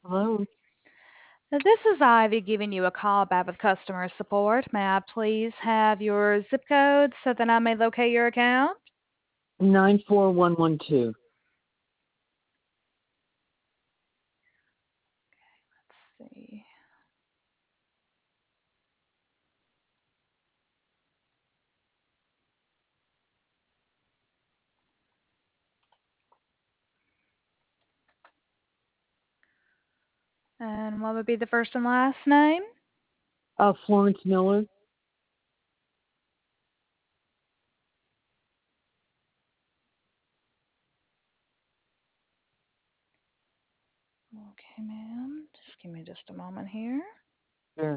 Hello. This is Ivy giving you a call back with customer support. May I please have your zip code so that I may locate your account? 94112. Let's see. And what would be the first and last name? Florence Miller. Okay, ma'am. Just give me just a moment here. Sure.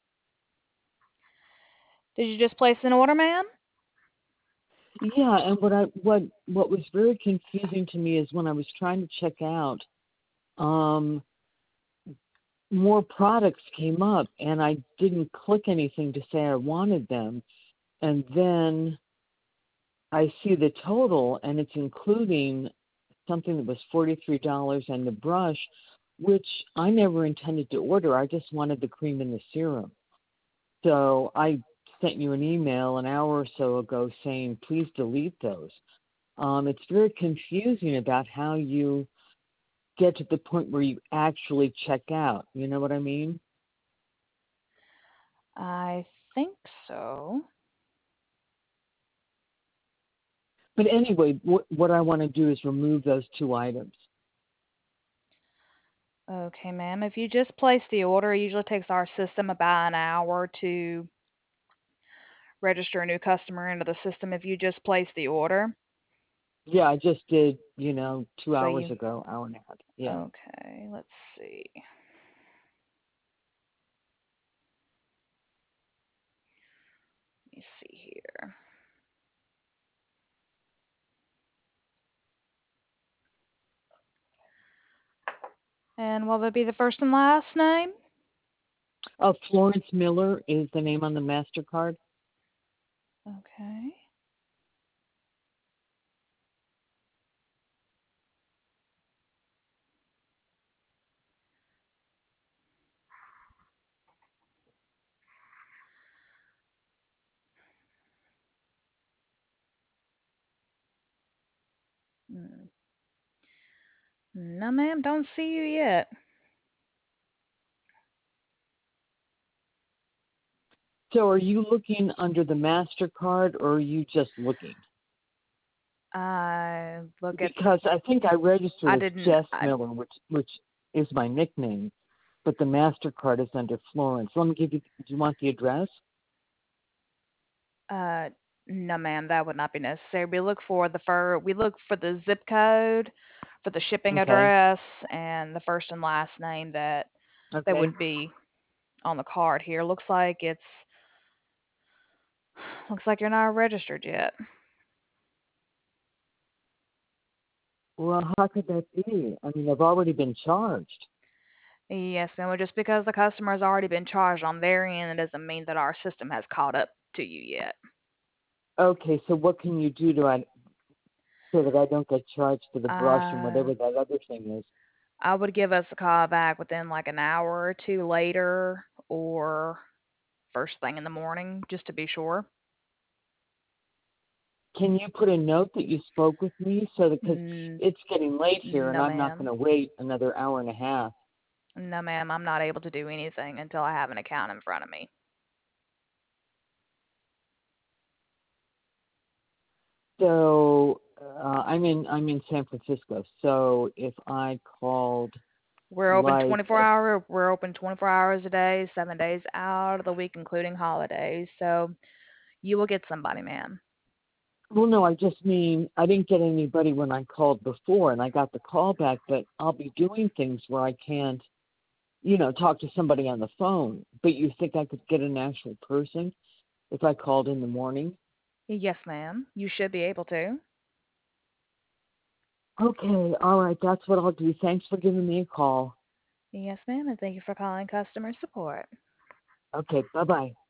Did you just place an order, ma'am? Yeah, and what was very confusing to me is when I was trying to check out, um, more products came up, and I didn't click anything to say I wanted them, and then I see the total, and it's including something that was $43 and the brush, which I never intended to order. I just wanted the cream and the serum. So I sent you an email an hour or so ago saying, please delete those. It's very confusing about how you get to the point where you actually check out. You know what I mean? I think so. But anyway, what I want to do is remove those two items. Okay, ma'am. If you just place the order, it usually takes our system about an hour to register a new customer into the system if you just place the order. Yeah, I just did, 2 So hours you, ago, hour and a half. Yeah. okay, let's see. Let me see here. And what would be the first and last name? Florence Miller is the name on the MasterCard. Okay. Hmm. No, ma'am, don't see you yet. So are you looking under the MasterCard or are you just looking? I look at. Because I think I registered I as didn't. Jess Miller, which is my nickname, but the MasterCard is under Florence. Let me give you. Do you want the address? Uh, no, ma'am, that would not be necessary. We look for the zip code, for the shipping Okay. address, and the first and last name that Okay. would be on the card here. Looks like you're not registered yet. Well, how could that be? I mean, I've already been charged. Yes, ma'am. Well, just because the customer has already been charged on their end, it doesn't mean that our system has caught up to you yet. Okay, so what can you do so that I don't get charged for the brush and Uh, whatever that other thing is? I would give us a call back within like an hour or two later or first thing in the morning just to be sure. Can you put a note that you spoke with me so that because N- it's getting late here and no, I'm not going ma'am. to wait another hour and a half. No, ma'am. I'm not able to do anything until I have an account in front of me. So I'm in San Francisco. So if I called like We're open 24 hours a day, 7 days out of the week including holidays. So you will get somebody, ma'am. well, no, I just mean I didn't get anybody when I called before, and I got the call back. But I'll be doing things where I can't, talk to somebody on the phone. But you think I could get an actual person if I called in the morning? Yes, ma'am. You should be able to. Okay, all right, that's what I'll do. Thanks for giving me a call. Yes, ma'am, and thank you for calling customer support. Okay, bye bye.